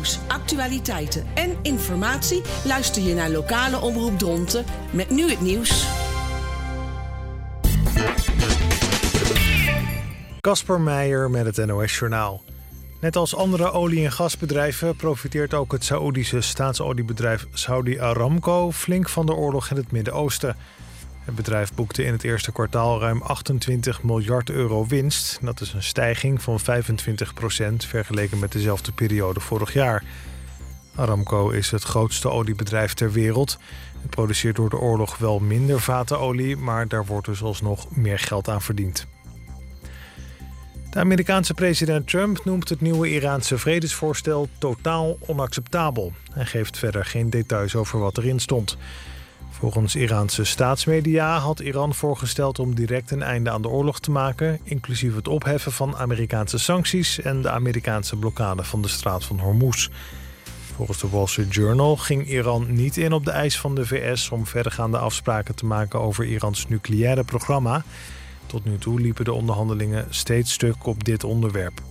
nieuws, actualiteiten en informatie luister je naar lokale Omroep Dronten met nu het nieuws. Casper Meijer met het NOS-journaal. Net als andere olie- en gasbedrijven profiteert ook het Saoedische staatsoliebedrijf Saudi Aramco flink van de oorlog in het Midden-Oosten. Het bedrijf boekte in het eerste kwartaal ruim 28 miljard euro winst. Dat is een stijging van 25% vergeleken met dezelfde periode vorig jaar. Aramco is het grootste oliebedrijf ter wereld. Het produceert door de oorlog wel minder vaten olie, maar daar wordt dus alsnog meer geld aan verdiend. De Amerikaanse president Trump noemt het nieuwe Iraanse vredesvoorstel totaal onacceptabel. Hij geeft verder geen details over wat erin stond. Volgens Iraanse staatsmedia had Iran voorgesteld om direct een einde aan de oorlog te maken, inclusief het opheffen van Amerikaanse sancties en de Amerikaanse blokkade van de straat van Hormuz. Volgens de Wall Street Journal ging Iran niet in op de eis van de VS om verdergaande afspraken te maken over Irans nucleaire programma. Tot nu toe liepen de onderhandelingen steeds stuk op dit onderwerp.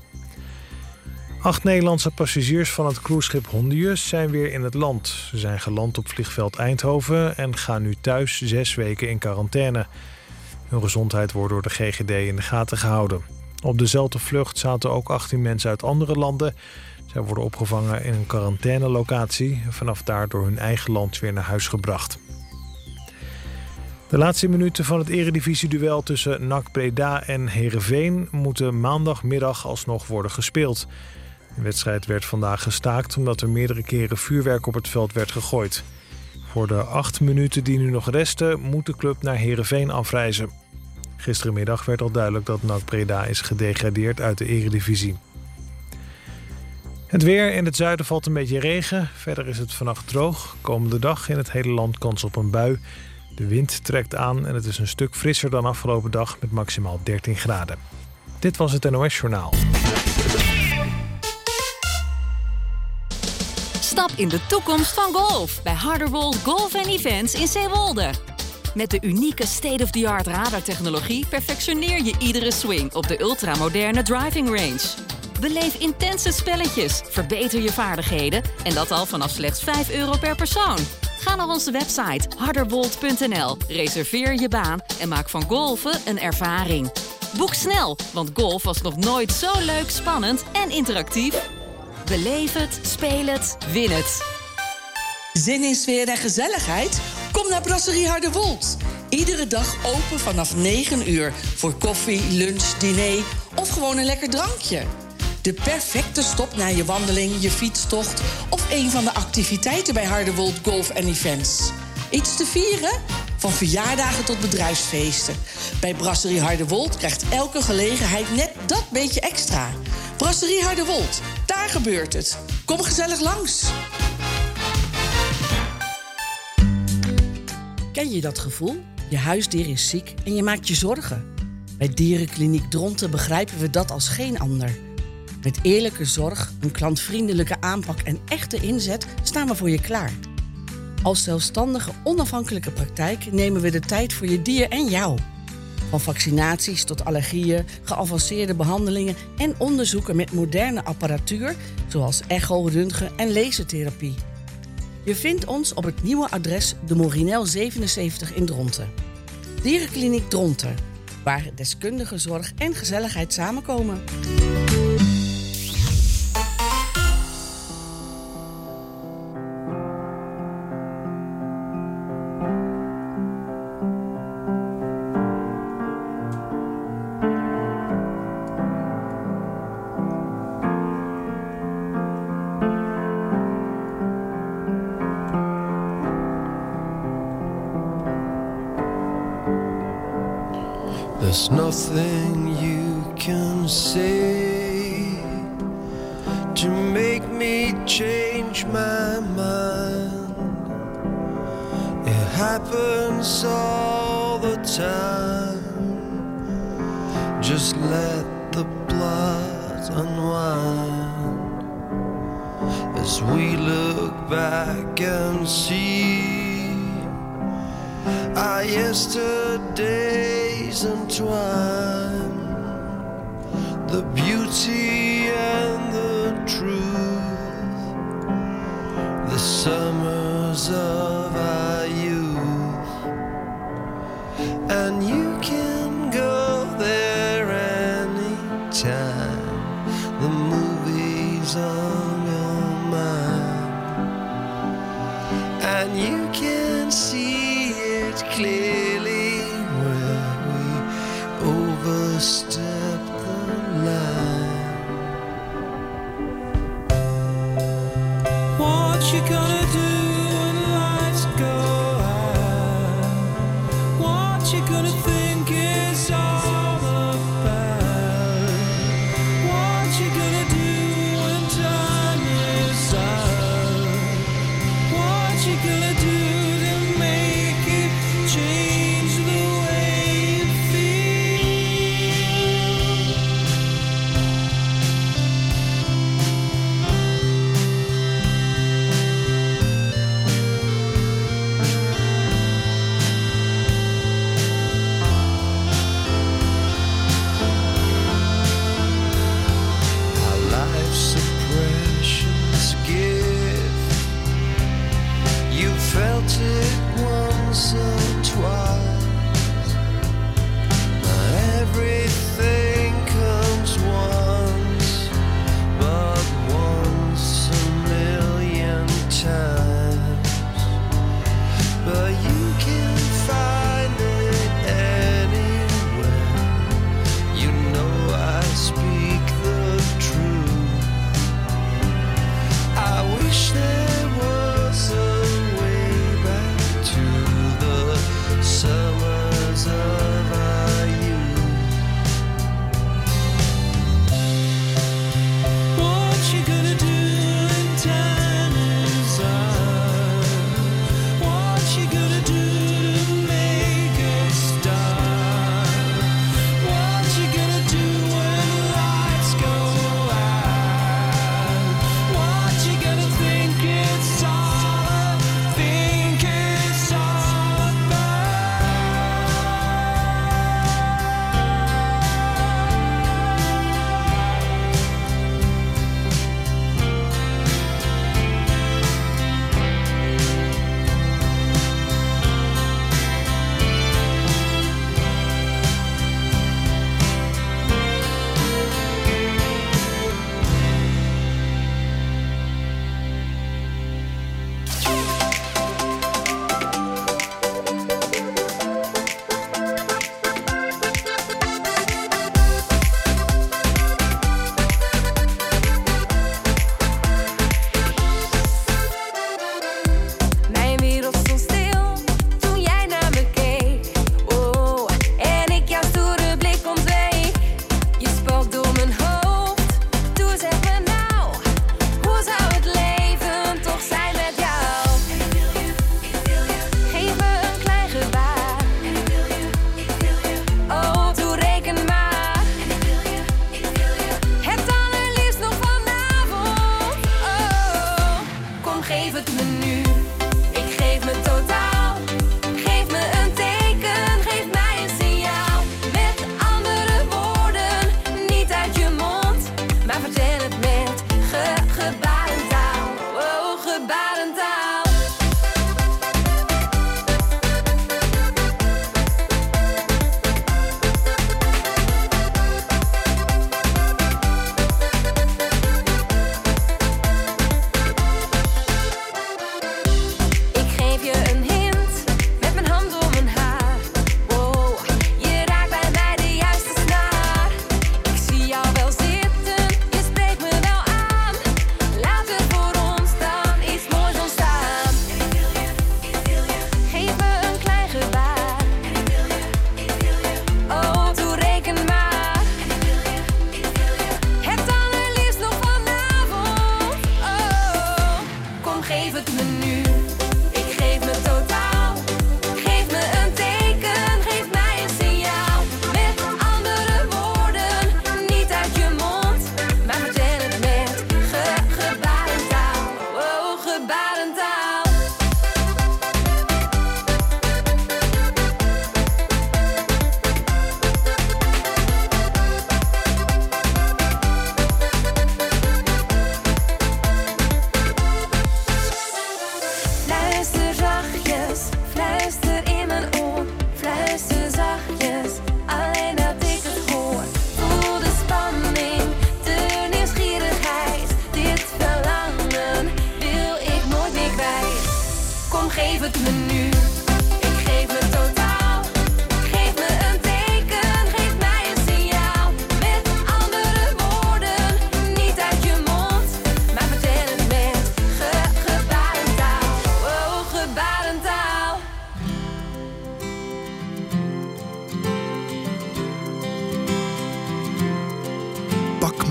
8 Nederlandse passagiers van het cruiseschip Hondius zijn weer in het land. Ze zijn geland op vliegveld Eindhoven en gaan nu thuis 6 weken in quarantaine. Hun gezondheid wordt door de GGD in de gaten gehouden. Op dezelfde vlucht zaten ook 18 mensen uit andere landen. Zij worden opgevangen in een quarantainelocatie en vanaf daar door hun eigen land weer naar huis gebracht. De laatste minuten van het eredivisie-duel tussen NAC Breda en Heerenveen moeten maandagmiddag alsnog worden gespeeld. De wedstrijd werd vandaag gestaakt omdat er meerdere keren vuurwerk op het veld werd gegooid. Voor de 8 minuten die nu nog resten moet de club naar Heerenveen afreizen. Gisterenmiddag werd al duidelijk dat NAC Breda is gedegradeerd uit de eredivisie. Het weer: in het zuiden valt een beetje regen. Verder is het vannacht droog. Komende dag in het hele land kans op een bui. De wind trekt aan en het is een stuk frisser dan afgelopen dag met maximaal 13 graden. Dit was het NOS-journaal. Stap in de toekomst van golf bij Harderwold Golf & Events in Zeewolde. Met de unieke state-of-the-art radartechnologie perfectioneer je iedere swing op de ultramoderne driving range. Beleef intense spelletjes, verbeter je vaardigheden en dat al vanaf slechts €5 per persoon. Ga naar onze website harderwold.nl, reserveer je baan en maak van golfen een ervaring. Boek snel, want golf was nog nooit zo leuk, spannend en interactief. Beleef het, speel het, win het. Zin in sfeer en gezelligheid? Kom naar Brasserie Harderwold. Iedere dag open vanaf 9 uur voor koffie, lunch, diner of gewoon een lekker drankje. De perfecte stop na je wandeling, je fietstocht of een van de activiteiten bij Harderwold Golf & Events. Iets te vieren? Van verjaardagen tot bedrijfsfeesten. Bij Brasserie Harderwold krijgt elke gelegenheid net dat beetje extra. Brasserie Harderwold, daar gebeurt het. Kom gezellig langs. Ken je dat gevoel? Je huisdier is ziek en je maakt je zorgen. Bij Dierenkliniek Dronten begrijpen we dat als geen ander. Met eerlijke zorg, een klantvriendelijke aanpak en echte inzet staan we voor je klaar. Als zelfstandige, onafhankelijke praktijk nemen we de tijd voor je dier en jou. Van vaccinaties tot allergieën, geavanceerde behandelingen en onderzoeken met moderne apparatuur, zoals echo, röntgen en lasertherapie. Je vindt ons op het nieuwe adres de Morinel 77 in Dronten. Dierenkliniek Dronten, waar deskundige zorg en gezelligheid samenkomen. There's nothing you can say to make me change my mind. It happens all the time. Just let the blood unwind as we look back and see our yesterdays entwine, the beauty and the truth time the movie's on your mind, and you can see it clearly where we overstep the line. What you gonna do when lights go out? What you gonna think is all about? What you gonna do when time is out? What you gonna do to make it change the way you feel?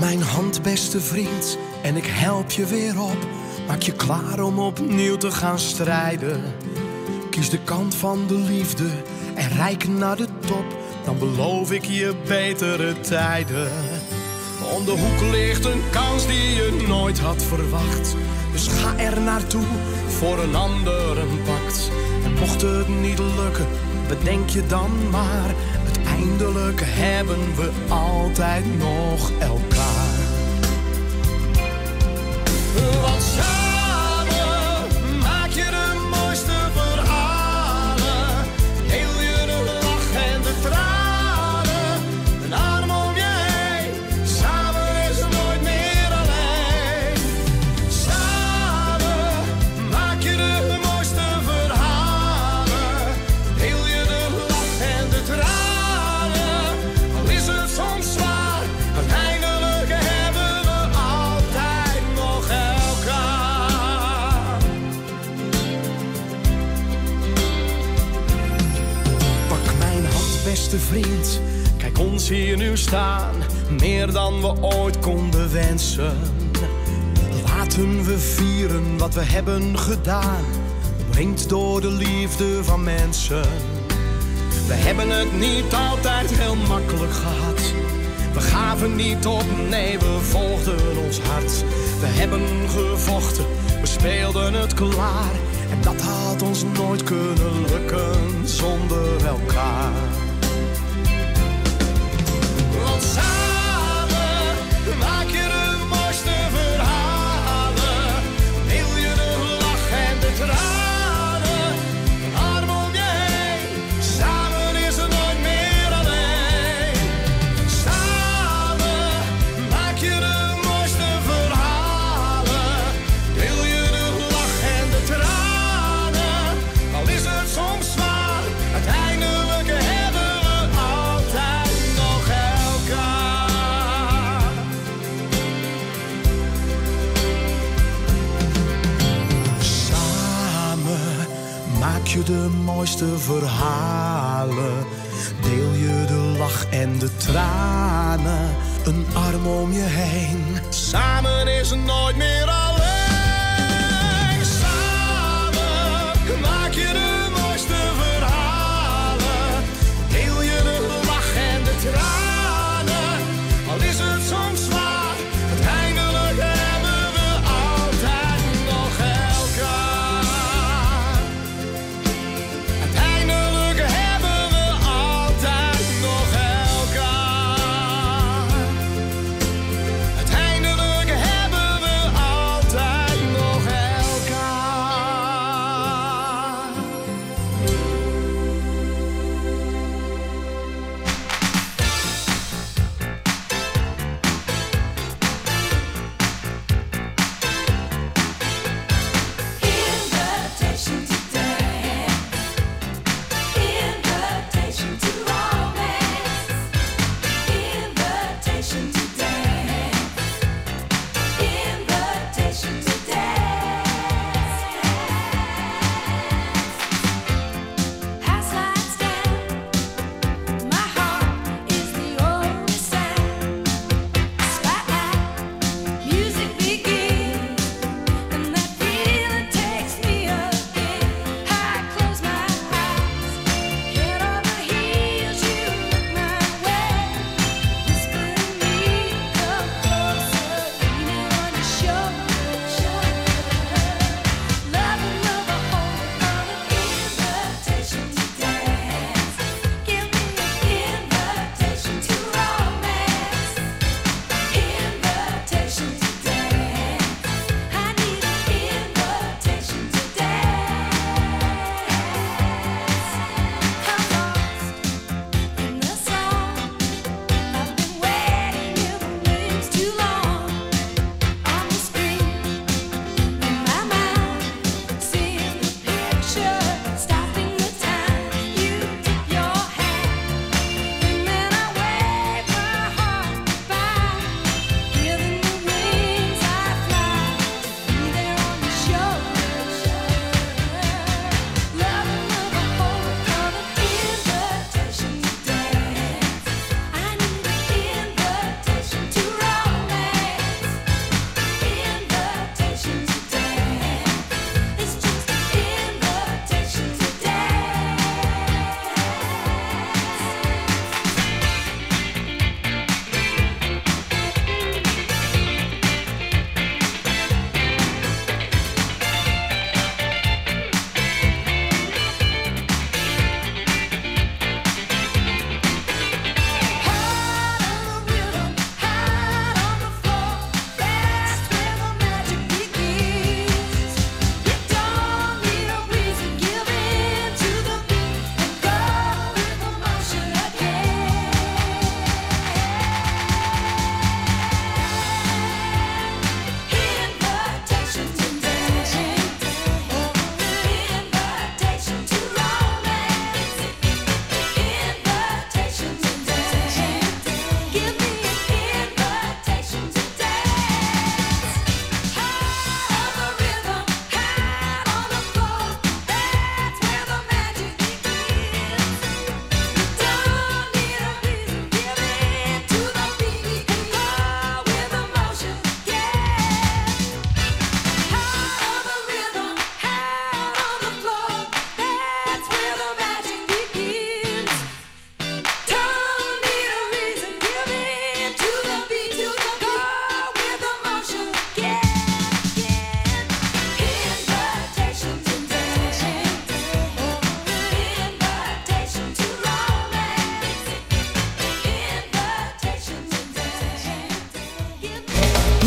mijn hand, beste vriend, en ik help je weer op. Maak je klaar om opnieuw te gaan strijden. Kies de kant van de liefde en reik naar de top. Dan beloof ik je betere tijden. Om de hoek ligt een kans die je nooit had verwacht. Dus ga er naartoe voor een ander een pact. En mocht het niet lukken, bedenk je dan maar. Uiteindelijk hebben we altijd nog elkaar. Want samen maak je de mooiste verhalen. Deel je de lach en de tranen. Een arm om je heen, samen is er nooit meer alleen. Samen maak je de mooiste verhalen. Deel je de lach en de tranen. Al is het soms zwaar, uiteindelijk hebben we altijd nog elkaar. Pak mijn hand, beste vriend. Kijk ons hier nu staan, meer dan we ooit konden wensen. Laten we vieren wat we hebben gedaan, omringd door de liefde van mensen. We hebben het niet altijd heel makkelijk gehad. We gaven niet op, nee, we volgden ons hart. We hebben gevochten, we speelden het klaar. En dat had ons nooit kunnen lukken zonder elkaar. Want samen maak je de mooiste verhalen. Deel je de lach en de tranen. Een arm om je heen, samen is er nooit meer alleen. Samen maak je de mooiste verhalen. Deel je de lach en de tranen. Al is het soms zwaar, uiteindelijk hebben we altijd nog elkaar. Samen maak je de mooiste verhalen. Deel je de lach en de tranen. Een arm om je heen. Samen is het nooit meer alleen. Samen maak je de mooiste verhalen. Deel je de lach en de tranen. Al is het soms zwaar, uiteindelijk hebben we altijd nog elkaar. Uiteindelijk hebben we altijd nog elkaar. Uiteindelijk hebben we altijd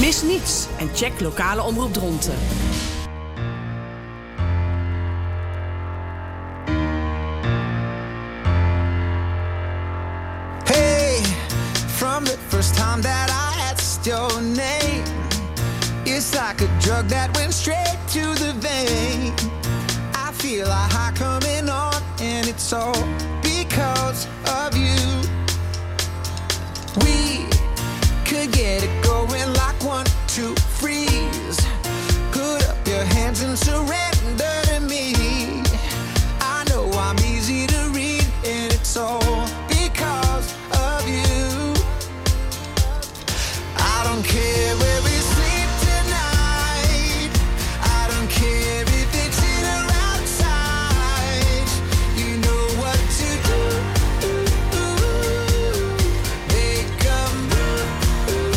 Mis niets en check lokale omroep Dronten. Hey, from the first time that I asked your name, it's like a drug that went straight to the vein. I feel a high coming on, and it's all because of you. We could get it going like 1, 2, freeze. Put up your hands and surrender to me. I know I'm easy to read, and it's all because of you. I don't care where we sleep tonight. I don't care if it's in or outside. You know what to do. Make a move.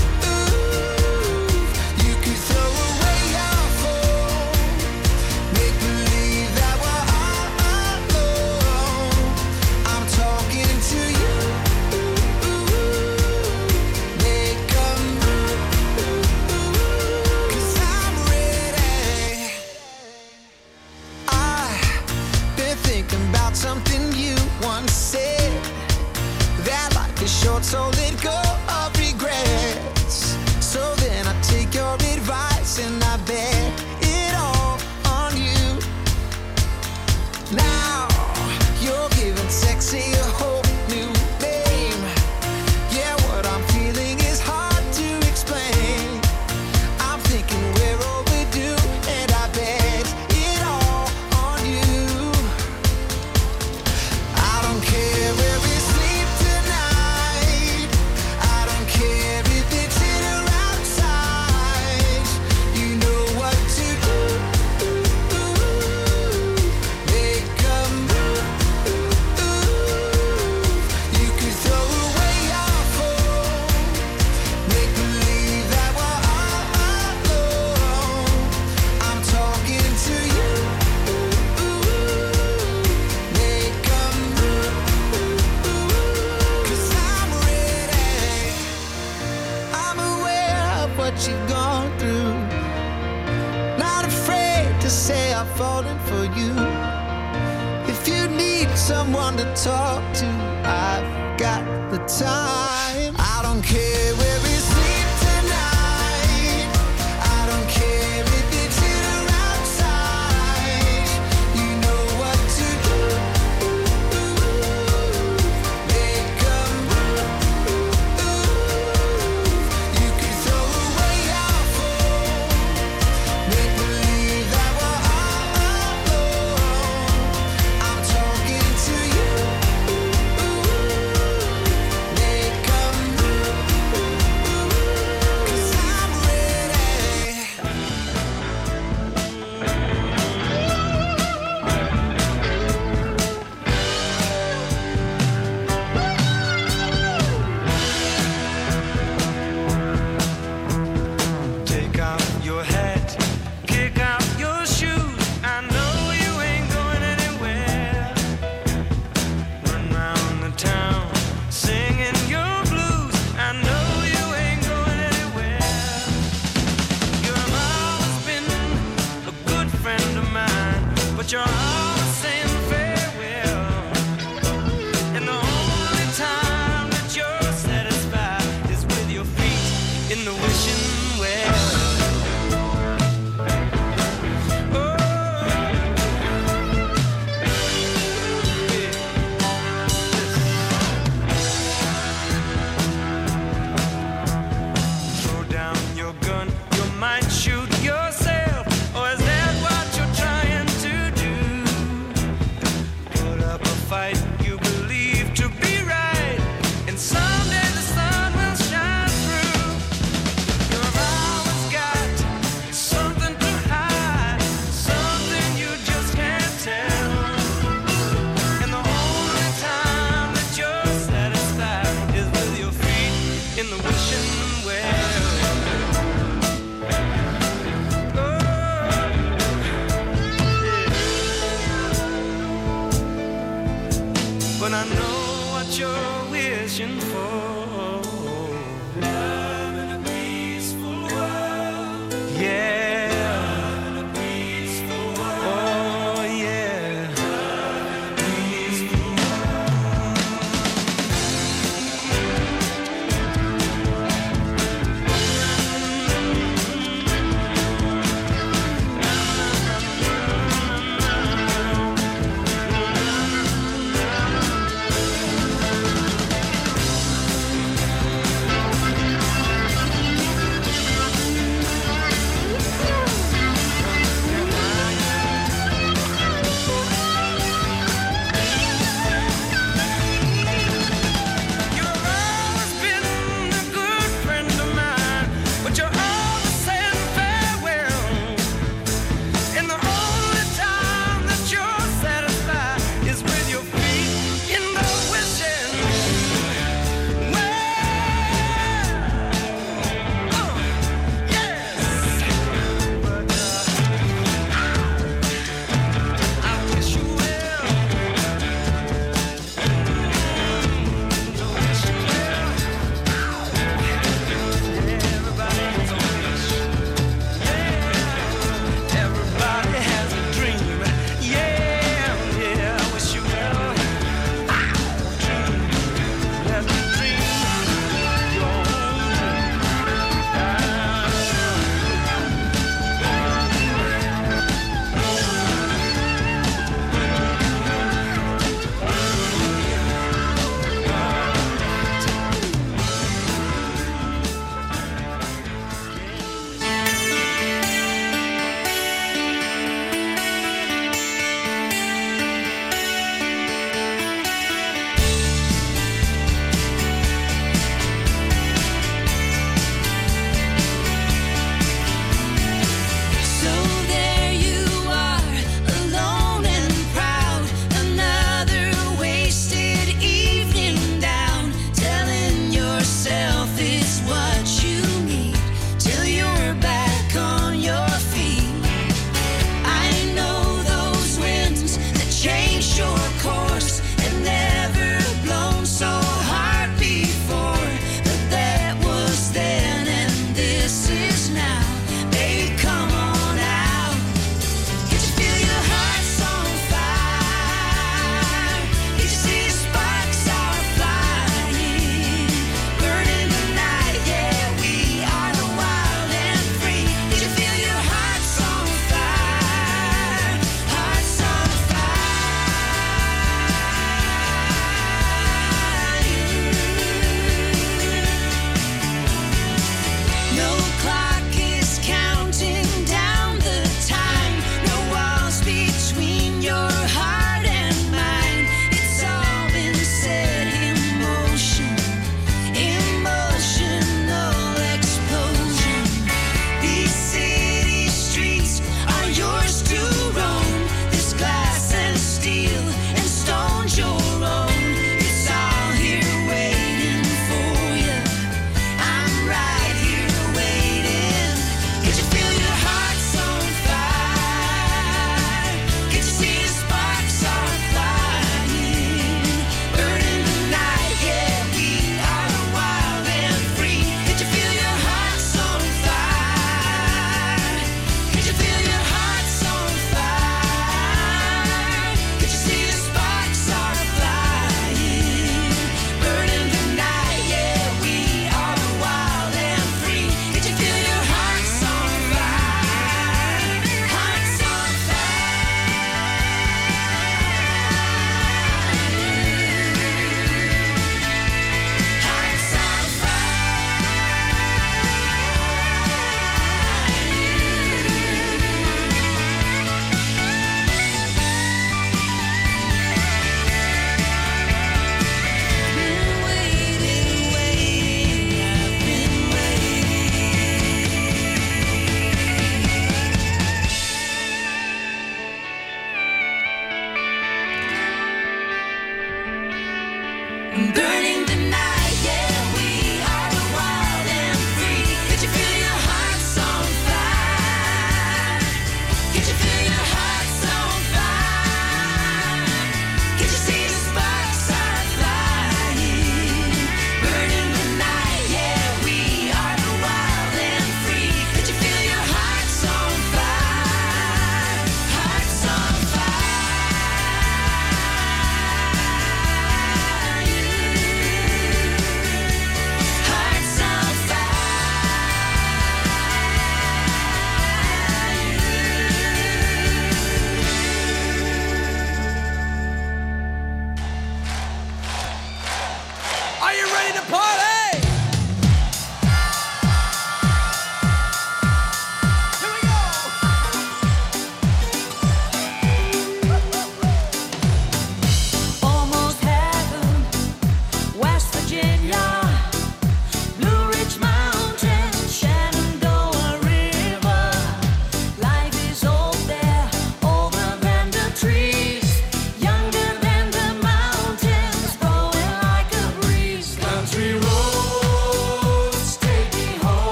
You could throw away your phone. Make believe that we're all alone. I'm talking to you. Make a move. 'Cause I'm ready. I've been thinking about something you once said. That life is short, so let go of regrets. So then I take your advice and I bet it all on you. Now you're giving sexy a whole new name. Yeah, what I'm feeling is hard to explain. I'm thinking we're overdue, and I bet it all on you. I don't care where we sleep tonight. I don't care if it's in or outside. You know what to do. Make a move. You could throw away your phone. Make believe that we're all alone. I'm talking to you. Make a move. 'Cause I'm ready. I'm aware of what you've gone through. Not afraid to say I've fallen for you. If you need someone to talk to, I've got the time. I don't care where we sleep tonight. I don't care if it's in or outside. You know what to do. Make a move. You can throw away your phone. Make believe that we're all alone. I'm talking to you. Make a move. 'Cause I'm ready. Take out your hat, kick out your shoes. I know you ain't going anywhere. Run round the town, singing your blues. I know you ain't going anywhere. You've always been a good friend of mine, but you're always saying farewell. And the only time that you're satisfied is with your feet in the wishing well. Throw down your gun, you might shoot yourself. Or is that what you're trying to do? Put up a fight you believe to be right, and someday the sun will shine through. You're always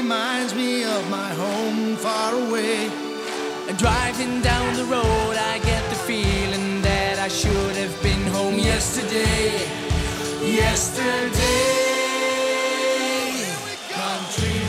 reminds me of my home far away. And driving down the road, I get the feeling that I should have been home yesterday. Yesterday. Country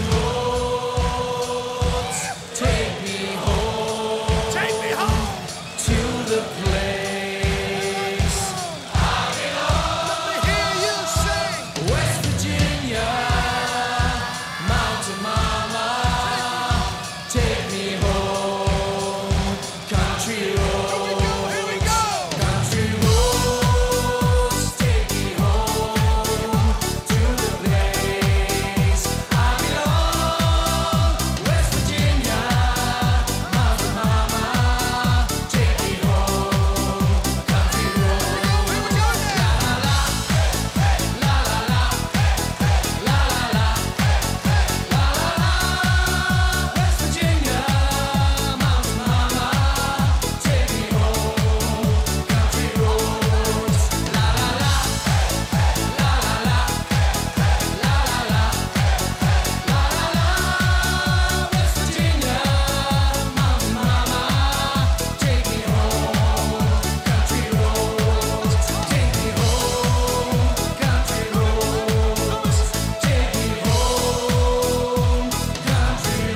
roads, take me home. Take me home to the place I belong. Let me hear you sing. West Virginia, Mountain Mama, take me home. Country roads, here we go. Country roads, take me home to the place I belong. West Virginia, Mountain Mama, take me home. Country roads, here we go now. La la la, la la la, la la la, la la la. West Virginia, Mountain Mama, take me home. Country roads, la la la, la la la, la la la, la la la. West Virginia, Mountain Mama, take me home. Country roads, take me home. Country roads, take me home. Country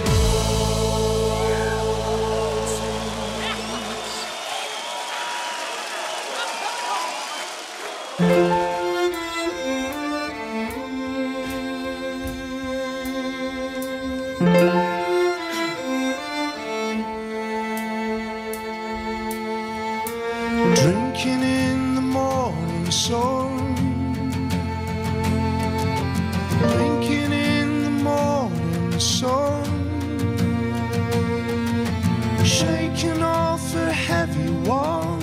Drinking in the morning sun, blinking in the morning sun, shaking off a heavy one.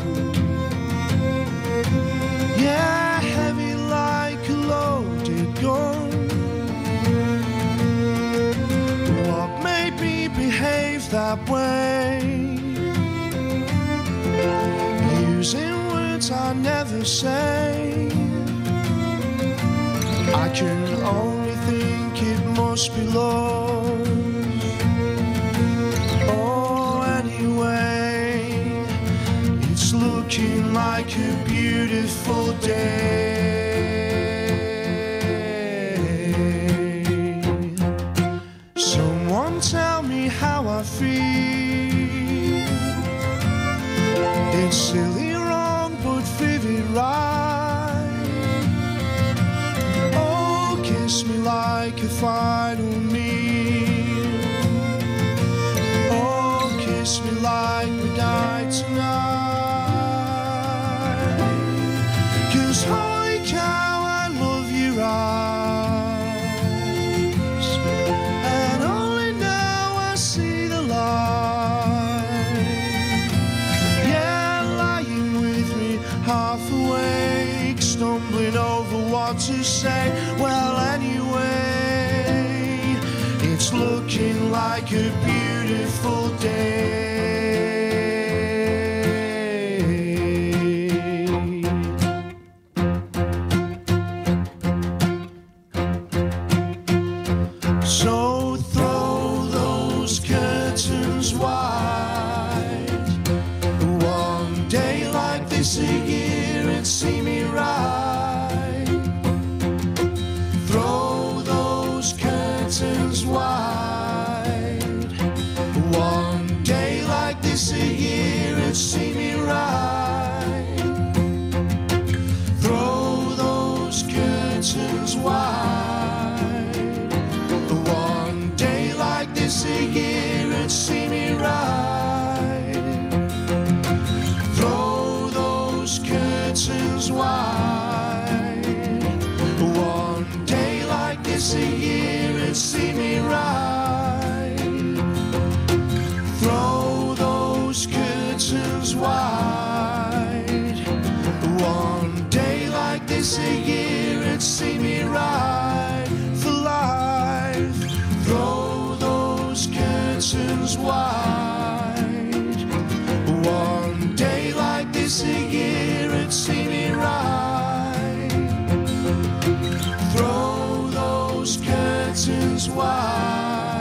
Yeah, heavy like a loaded gun. What made me behave that way? Using words I never say. I can only think it must be love. Oh, anyway, it's looking like a beautiful day. Someone tell me how I feel. It's silly wrong, but vivid right. Oh, kiss me like a final meal. Oh, kiss me like we died tonight. 'Cause holy cow, I love your eyes. And only now I see the light. Yeah, lying with me, half awake, stumbling over what to say. Well, anyway, it's looking like a beautiful day. So throw those curtains wide. One day like this a year and see me right. Throw those curtains wide. One day like this a year and see me right. Throw those curtains wide. One day like this a year and see me right. Throw those curtains wide. One day like this a year and see me right. Throw those curtains wide. One day like this a year and see me right for life. Throw those curtains wide. One day like this a year and see me right. Throw those curtains wide.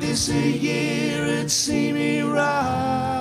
this a year it'd see me right.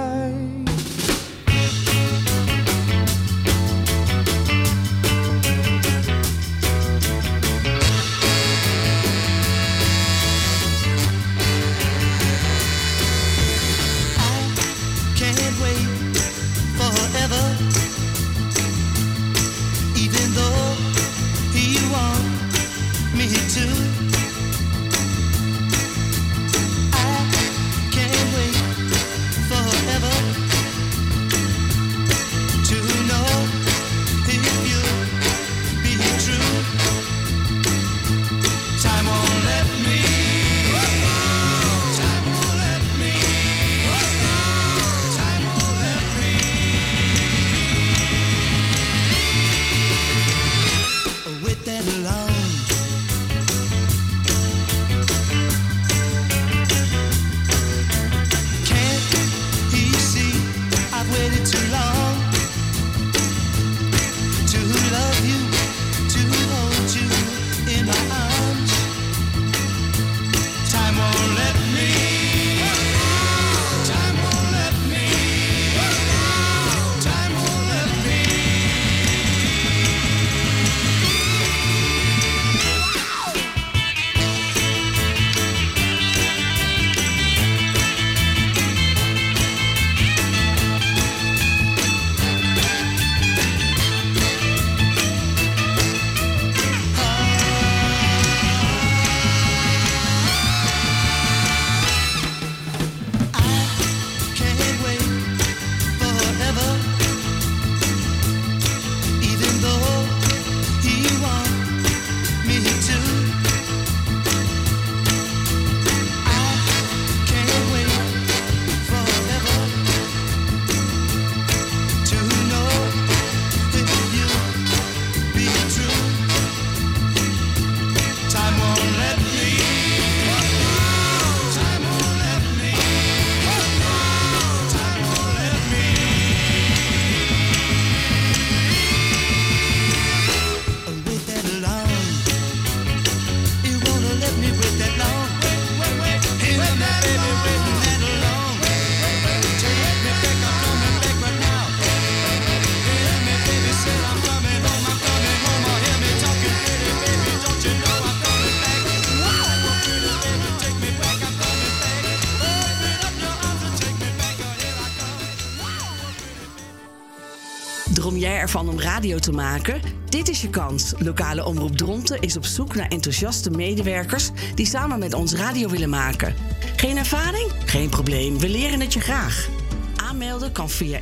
Droom jij ervan om radio te maken? Dit is je kans. Lokale Omroep Dronten is op zoek naar enthousiaste medewerkers die samen met ons radio willen maken. Geen ervaring? Geen probleem, we leren het je graag. Aanmelden kan via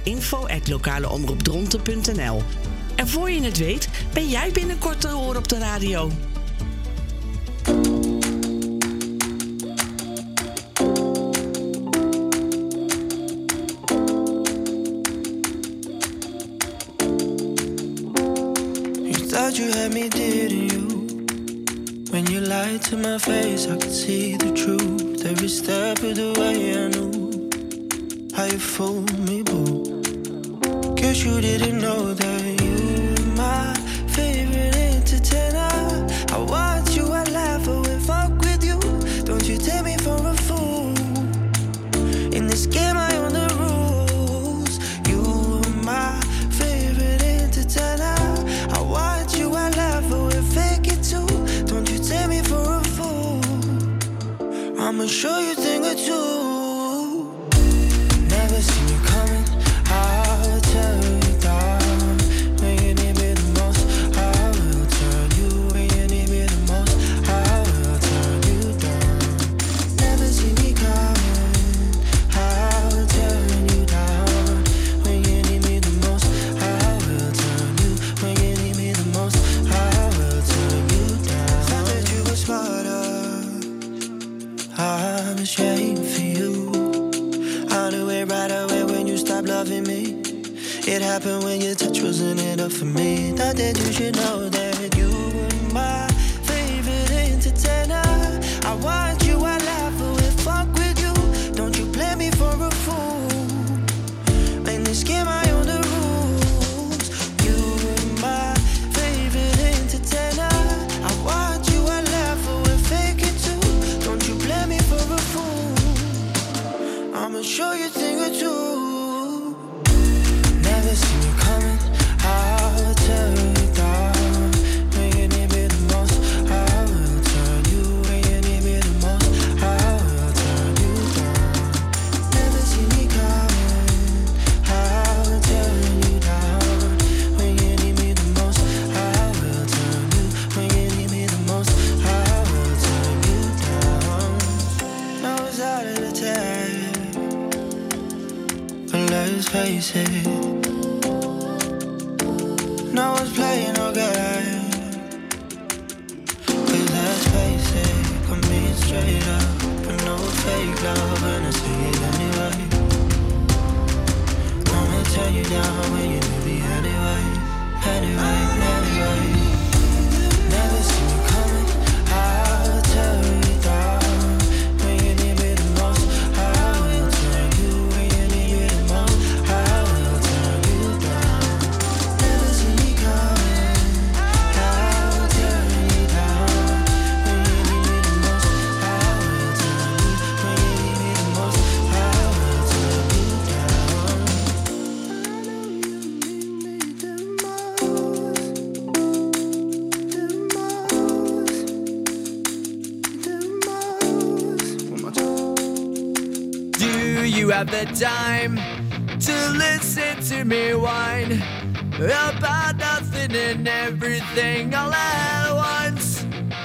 info@lokaleomroepdronten.nl. En voor je het weet, ben jij binnenkort te horen op de radio. You had me, didn't you? When you lied to my face, I could see the truth. Every step of the way I knew how you fooled me, boo. Guess you didn't know that you were my favorite entertainer. I watch you, I laugh, I will fuck with you. Don't you take me for a fool. In this game I own the rules. You were my favorite entertainer. I watch you, I laugh, I will fake it too. Don't you take me for a fool. I'ma show you a thing or two. Never seen you coming, I'll tell you down. When you need me the most, I will turn you. When you need me the most, I will turn you down. Never seen me coming, I'll turn you down. When you need me the most, I will turn you. When you need me the most, I will turn you down. Thought that you were smarter, I'm ashamed for you. I knew it right away when you stopped loving me. It happened when your touch wasn't enough for me. Thought that you should know that you were my favorite entertainer. I watch you, I laugh, I will fuck with you. Don't you play me for a fool. In this game I own the rules. You were my favorite entertainer. I watch you, I laugh, I will fake it too. Don't you play me for a fool. just face it. No one's playing no game. 'Cause let's face it, I'm being straight up, but no fake love, and I see it anyway. I'ma turn you down when you need me anyway. Anyway. Never see me coming, I'll turn you down when you need me the most. I will turn you when you need me the most. I will turn you down. Never see me coming, I'll turn you down when you need me the most. I will turn you when you need me the most. I will turn you down. Do you have the time to listen to me whine about nothing and everything all at once?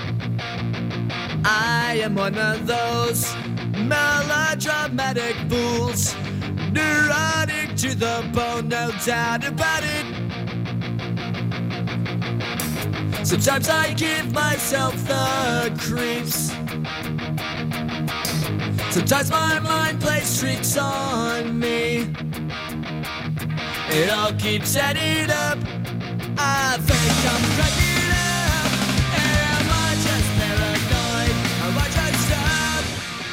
I am one of those melodramatic fools, neurotic to the bone, no doubt about it. Sometimes I give myself the creeps. Sometimes my mind plays tricks on me. It all keeps adding up. I think I'm cracking up. Am I just paranoid? Am I just up?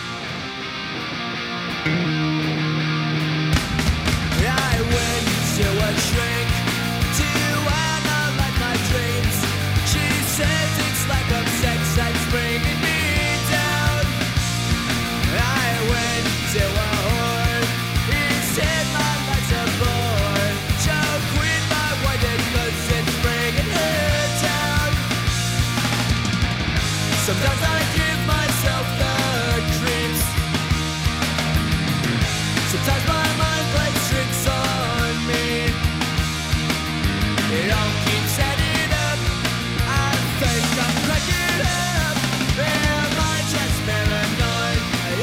I went to a shrink to analyze my dreams. She says it's like a sex that's bringing me down. I went to a whore. He said my life's a bore. Choke with my white cause it's bringing her down. Sometimes I give myself the creeps. Sometimes my mind plays tricks on me. It all keeps adding up. I think I'm cracking up. Am I just paranoid?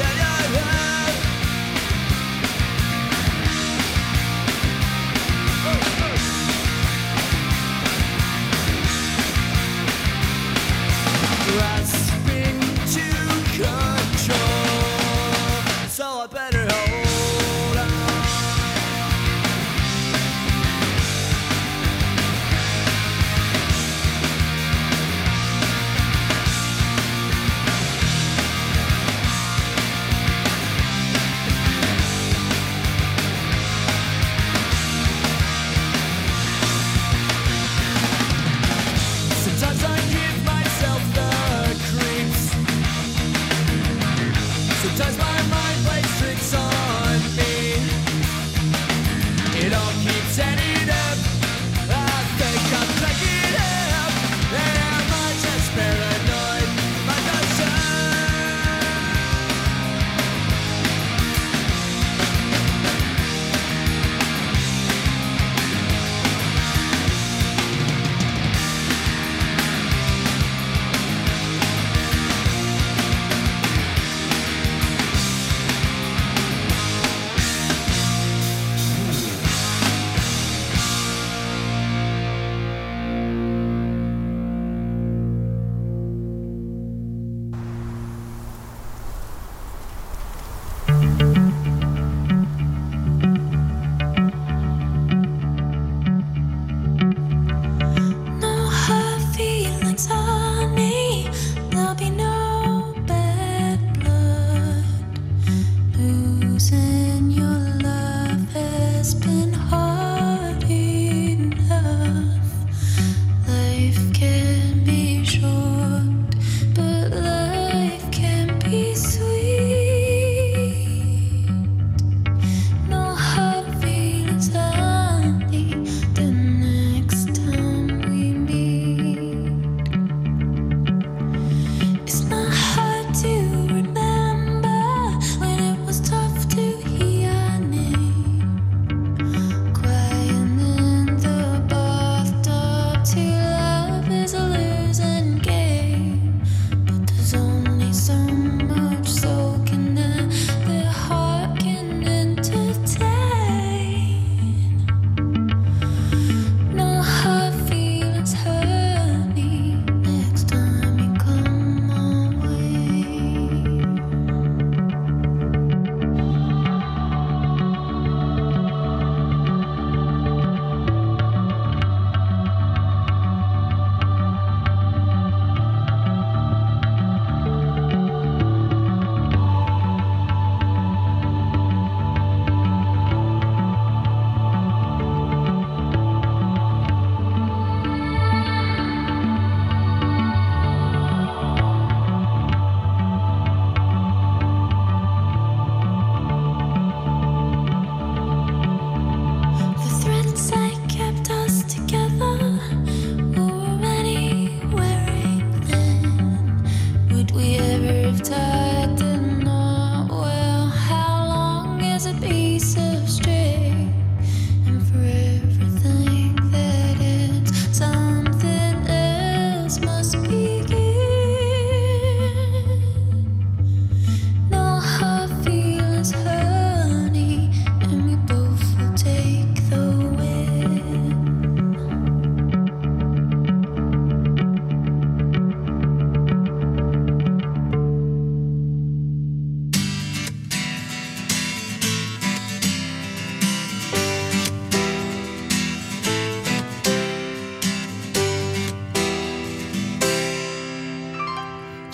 Grasping to control, so I better hold on. Sometimes I give myself the creeps. Sometimes my mind plays tricks on me. It all keeps adding up. I think I'm cracking up. Am I just paranoid? Am I just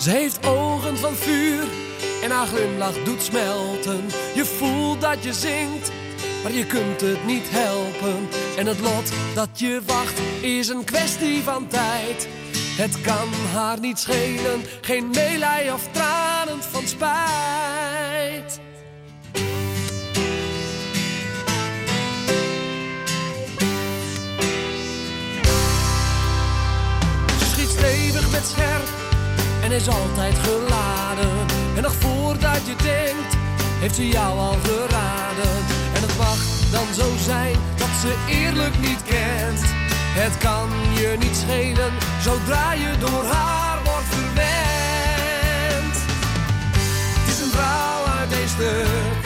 Ze heeft ogen van vuur en haar glimlach doet smelten. Je voelt dat je zingt, maar je kunt het niet helpen. En het lot dat je wacht is een kwestie van tijd. Het kan haar niet schelen, geen meelij of tranen van spijt. Ze schiet stevig met scherp en is altijd geladen. En nog voordat je denkt, heeft ze jou al geraden. En het mag dan zo zijn dat ze eerlijk niet kent. Het kan je niet schelen, zodra je door haar wordt verwend. Het is een vrouw uit één stuk.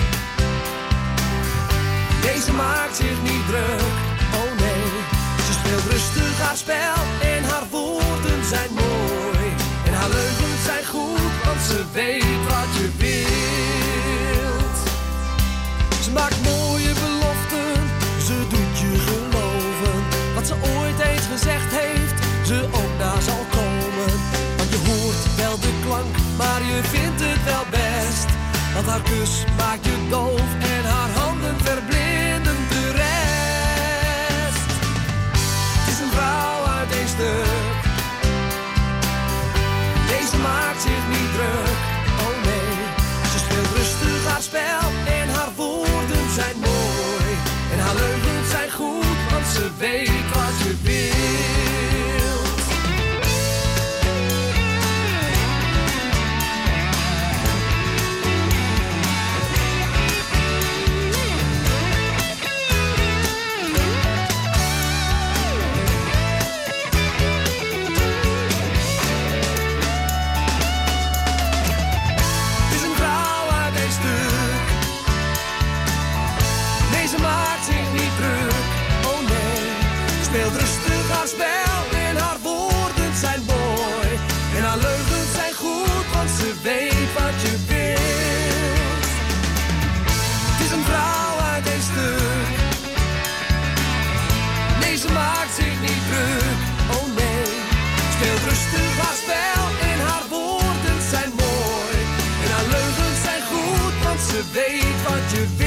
Deze maakt zich niet druk, oh nee. Ze speelt rustig haar spel en haar woorden zijn mooi. En haar leugens zijn goed, want ze weet wat je wilt. Ze maakt mooie beloften, ze doet je geloven. Wat ze ooit eens gezegd heeft, ze ook na zal komen. Want je hoort wel de klank, maar je vindt het wel best. Want haar kus maakt je doof en haar handen verblinden de rest. Het is een vrouw uit één stuk. Deze maakt zich niet druk, oh nee. Ze speelt rustig haar spel en haar woorden zijn mooi. En haar leugens zijn goed, want ze weet wat je wilt. Het is een vrouw uit één stuk. Nee, ze maakt zich niet druk, oh nee. Ze speelt rustig haar spel en haar woorden zijn mooi. En haar leugens zijn goed, want ze weet wat je wilt. Het is een vrouw uit één stuk. Nee, ze maakt zich niet druk, oh nee. Ze speelt rustig haar spel en haar woorden zijn mooi. En haar leugens zijn goed, want ze weet wat je wilt.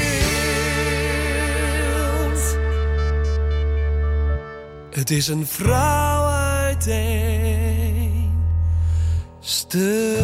Het is een vrouw uit één stuk.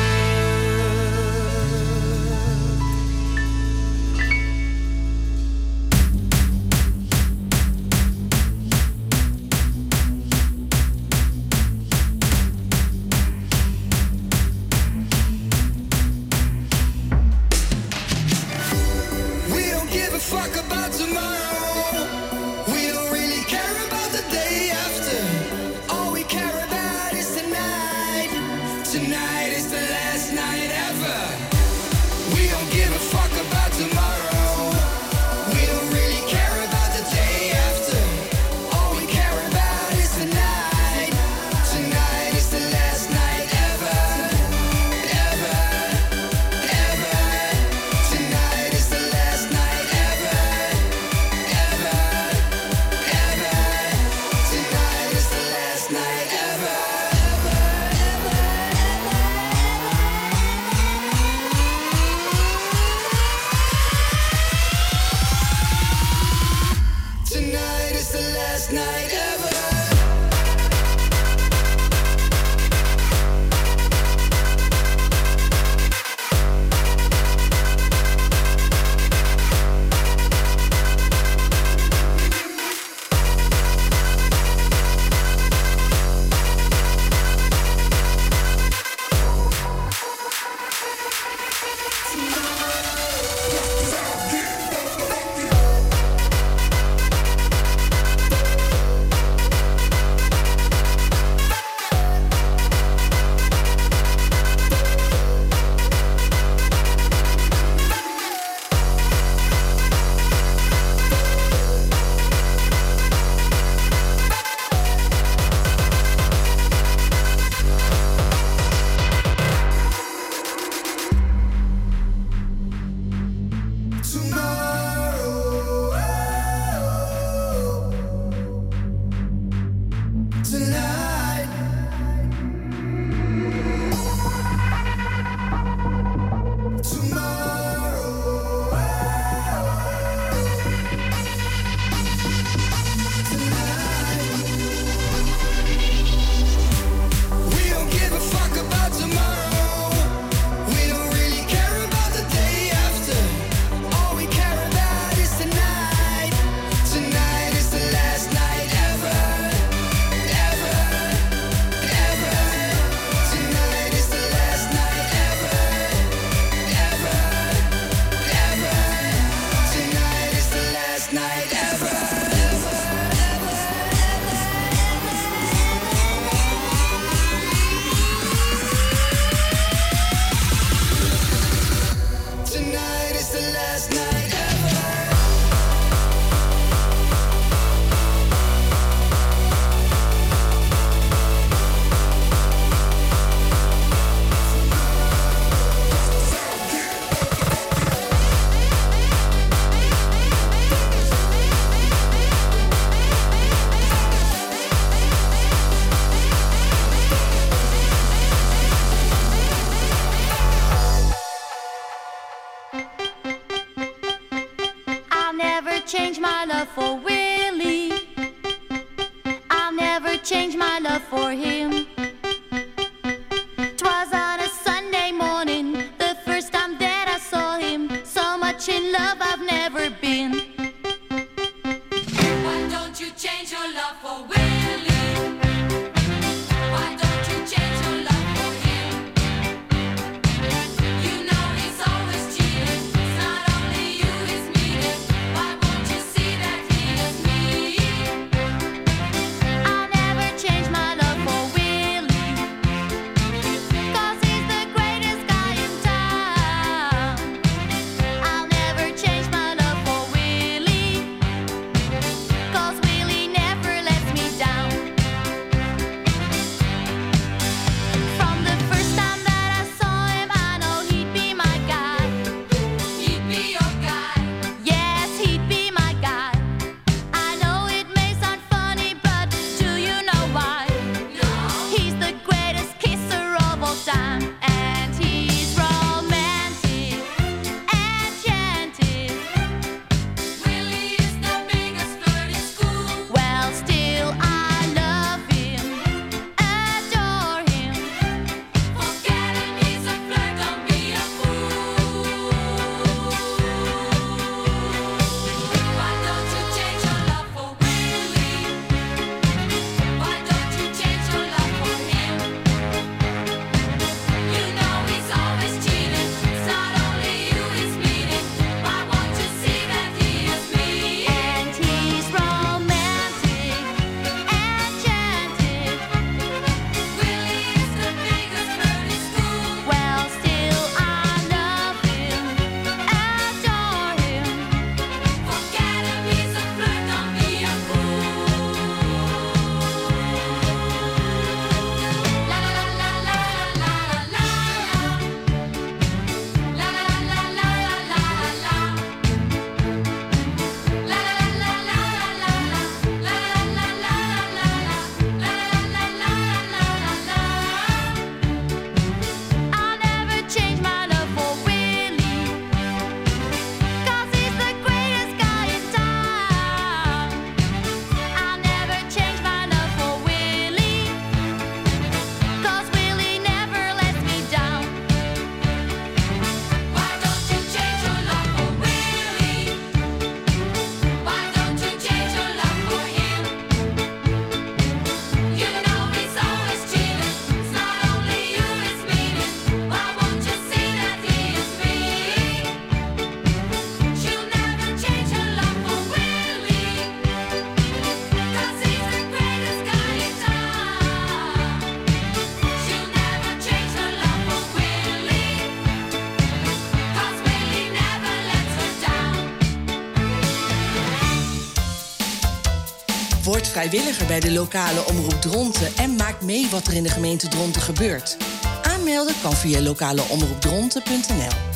We don't give a fuck about tomorrow. We don't really care about the day after. All we care about is tonight. Tonight is the last. change my love for Willie. I'll never change my love for him. 'Twas on a Sunday morning, the first time that I saw him. So much in love I've never been. Why don't you change your love for Willie? Why don't you change your love for him? You know he's always cheating. It's not only you he's meeting. Why won't you see that he is me? I'll never change my love for Willie, 'cause he's the greatest guy in town. I'll never change my love for Willie, 'cause Willie never lets me down. From the first time that I saw him, I know he'd be my guy. He'd be your guy. Yes, he'd be my guy. I know it may sound funny, but do you know why? No. He's the greatest kisser of all time, and he's romantic, enchanted. Willie is the biggest flirt in school. Well, still I love him, adore him. Forget him, he's a flirt, don't be a fool. Why don't you change your love for Willie? Why don't you change your love for him? You know he's always cheating. It's not only you he's meeting. Why won't you see that he is me? And he's romantic, enchanted. Willie is the biggest flirt in school. Well, still I love him, adore him. Forget him, he's a flirt, don't be a fool. La la la la la la la la. La la la la la la la. La la la la la la. La la la la la la. La la la la la la. I'll never change my love for Willie, 'cause he's the greatest guy in town. I'll never change my love for Willie, 'cause Willie never lets me down. Why don't you change your love for Willie? Why don't you change your love for him? You know he's always cheating. It's not only you he's meaning. Why won't you see that he is me? She'll never change her love for Willie, 'cause he's the greatest guy in town. She'll never change her love for Willie, 'cause Willie never lets her down. Word vrijwilliger bij de lokale omroep Dronten en maak mee wat er in de gemeente Dronten gebeurt. Aanmelden kan via lokaleomroepdronten.nl.